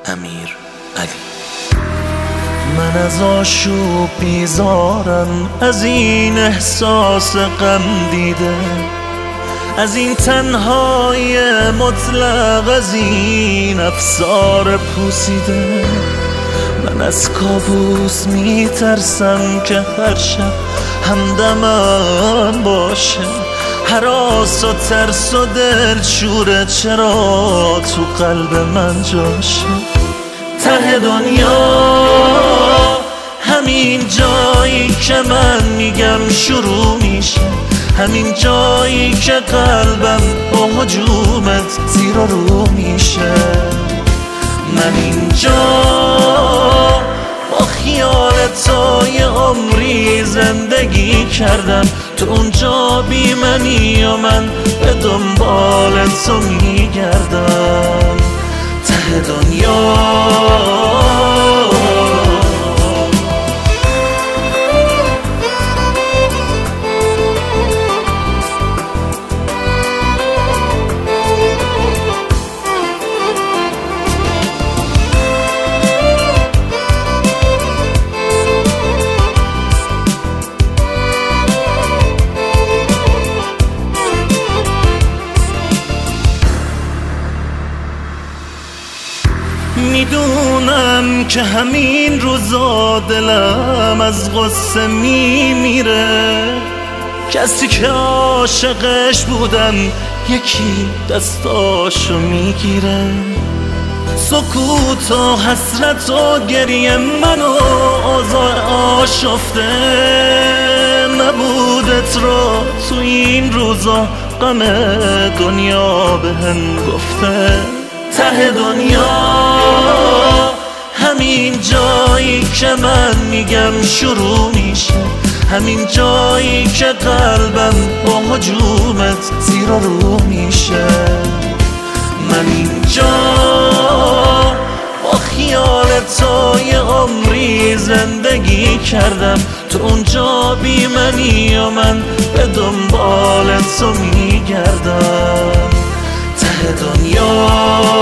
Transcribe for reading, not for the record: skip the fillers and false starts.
امیر علی. من از آشوب بیزارم، از این احساس غم دیده، از این تنهایی مطلق، از این افسار پوسیده. من از کابوس میترسم که هر شب همدمم باشه، هراس و ترس و دلشوره چرا تو قلب من جاشه. ته دنیا همین جایی که من میگم شروع میشه، همین جایی که قلبم با هجومت زیر و رو میشه. من اینجا با خیال تو یه عمری زندگی کردم، تو اونجا بی منی و من به دنبال تو میگردم. ته دنیا میدونم که همین روزا دلم از غصه میمیره، کسی که عاشقش بودم یکی دستاشو میگیره. سکوت و حسرت و گریه منو اوضاع آشفته، نبودت رو تو این روزا غم دنیا بهم گفته. ته دنیا همین جایی که من میگم شروع میشه، همین جایی که قلبم با هجومت زیر و رو میشه. من اینجا با خیال تو یه عمری زندگی کردم، تو اونجا بی منی و من به دنبال تو میگردم. ته دنیا